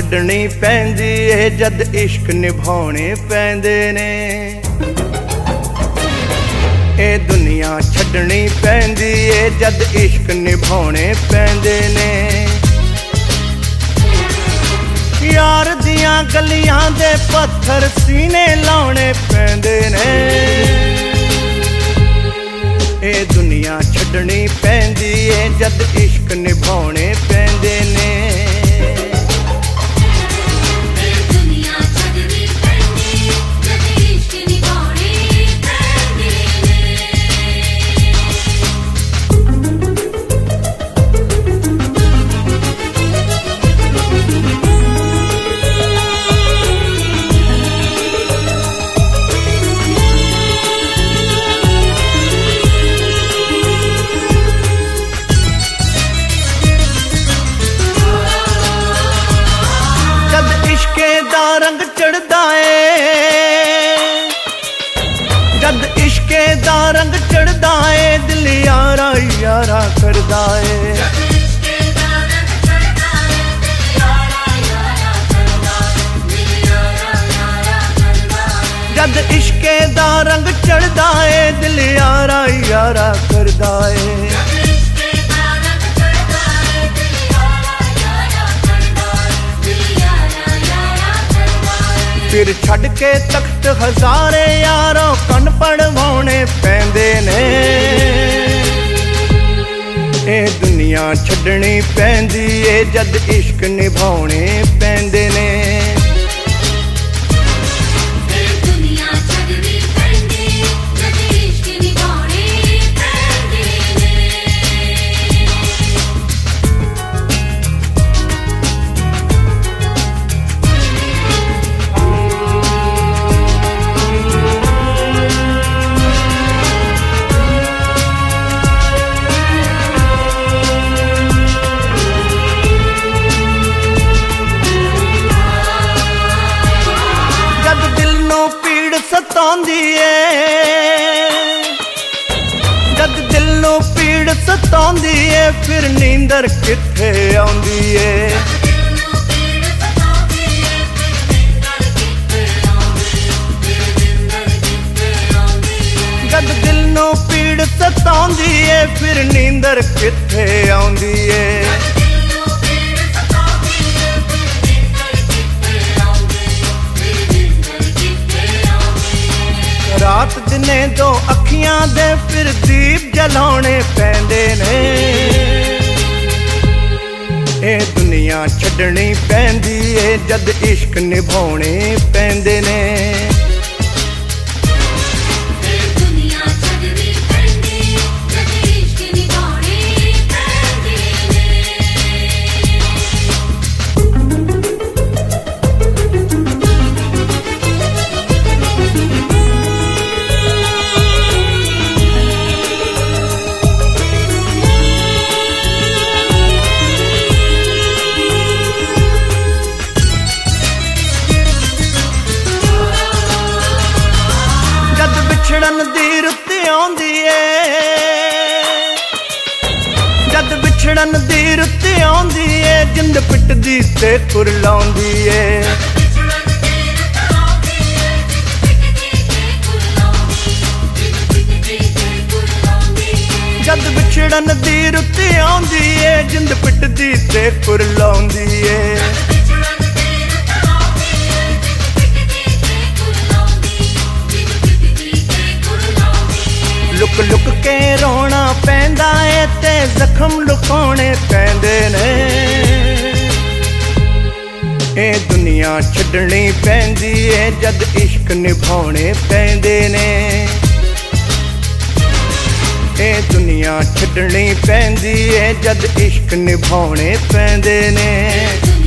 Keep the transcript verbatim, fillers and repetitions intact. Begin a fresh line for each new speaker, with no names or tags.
छड्डनी पैंदी है जद इश्क निभाने पैंदे ने। ए दुनिया छड्डनी पैंदी है जद इश्क निभाने पैंदे ने। यार दियां गलियां दे पत्थर सीने लाने पैंदे ने। ए दुनिया छड्डनी पैंदी है जद इश्क निभाने पैंदे ने। रंग चढ़दा है जद इश्के दा रंग चढ़दा है दिल यारा यारा करदा है। जद इश्के दा रंग चढ़दा है दिल यारा यारा करदा है। फिर छड़ के तख्त हजारे यारों कन पड़वाने पैंदे ने। ए दुनिया छड्डनी पैंदी है जद इश्क निभाने पैंदे ने। सतांदी है जद दिल नू पीड़ सतांदी है फिर नींदर किथे आउंदी है। जद दिल नू पीड़ सतांदी है फिर नींदर किथे आउंदी है। रात दिने दो अखियां दे फिर दीप जलाने पैंदे ने। ए दुनिया छड्डनी पैंदी है जद इश्क निभाने पैंदे ने। बिछड़न दी रुत आउंदी है जद बिछड़न दी रुत आउंदी है जिंद पिटदी ते कुरलाउंदी है। जद बिछड़न दी रुत आउंदी है जिंद पिटदी ते कुरलाउंदी है। लुक लुक के रोना पैंदा है ते जख्म लुकाने पैंदे ने। ए दुनिया छड्डनी पैंदी है जद इश्क निभाने पैंदे ने। ए दुनिया छड्डनी पैंदी है जद इश्क निभाने पैंदे ने।